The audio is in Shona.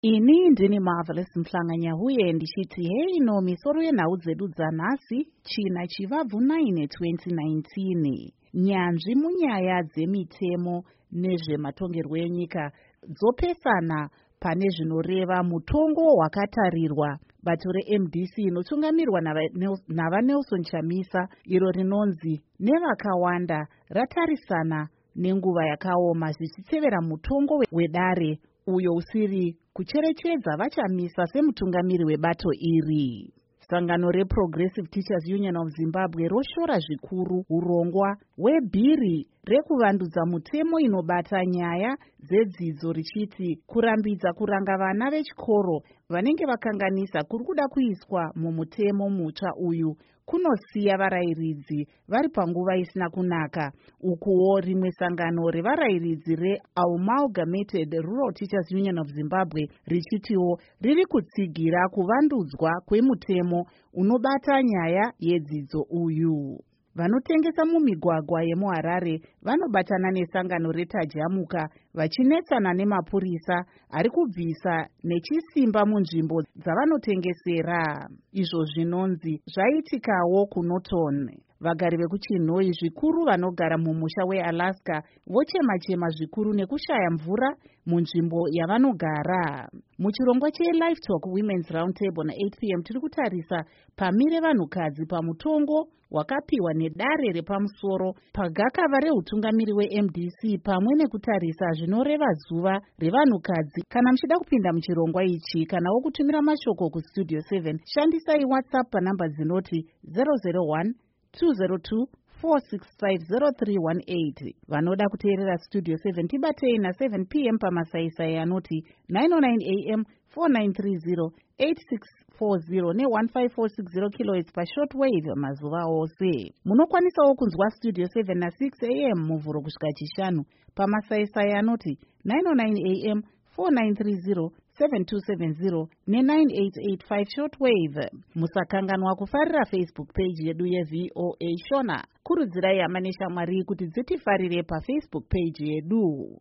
Ini ndini Marvelous Mhlanganya huye ndichiti hei no misoro yenhau dzedu dzanhasi china chivabvu 9 2019. Nyanzvi munyaya dzemitemo nezvematongerwo enyika dzopesana pane zvinoreva mutongo hwakatarirwa bato reMDC inotungamirwa navaNelson Chamisa iro rinonzi nevakawanda ratarisana nenguva yakaoma zvichitevera mutongo wedare uyo usiri kucherechedza vaChamisa semutungamiri webato iri. Sangano reProgressive Teachers Union of Zimbabwe roshora zvikuru urongwa hwebhiri rekuvandudza mutemo inobata nyaya dzedzidzo richiti kurambidza kuranga vana vechikoro vanenge vakanganisa kuri kuda kuiswa mumutemo mutsva uyu kunosiya varayiridzi vari panguva isina kunaka. Ukuwo rimwe sangano revarayiridzi reAmalgamated Rural Teachers Union of Zimbabwe richitiwo riri kutsigira kuvandudzwa kwemutemo unobata nyaya yedzidzo uyu. Vanotengesa mumigwagwa yemuHarare vanobatana nesangano reTajamuka vachinetsana nemapurisa ari kubvisa nechisimba munzvimbo dzavanotengesera. Izvo zvinonzi zvaitikawo kuNorton. Vagari vekuChinhoi zvikuru vanogara mumusha weAlaska vochema-chema zvikuru nekushaya mvura munzvimbo yavanogara. Muchirongwa cheLife Talk Women's Roundtable na8 p.m. tiri kutarisa pamire vanhukadzi pamutongo wakapiwa nedare repamusoro pagakava reutungamiri weMDC pamwe nekutarisa zvinoreva zuva revanhukadzi. Kana muchida kupinda muchirongwa ichi kana wokutumira mashoko kustudio 7 shandisai WhatsApp panhamba dzinoti 001 202 4650318. Vanoda kuteerera studio 7 tibatei na7 p.m. pamasaisai anoti 909 am 4930 8640 ne15460 kHz pashortwave mazuva ose. Munokwanisawo kunzwa studio 7 na6 am muvhuro kusvika chishanu pamasaisai anoti 909 am 4930 7270 ne9885 shortwave. Musakanganwa kufarira Facebook page yedu yeVOA Shona. Kurudzirai hama neshamwari kuti dzitifarire paFacebook page yedu.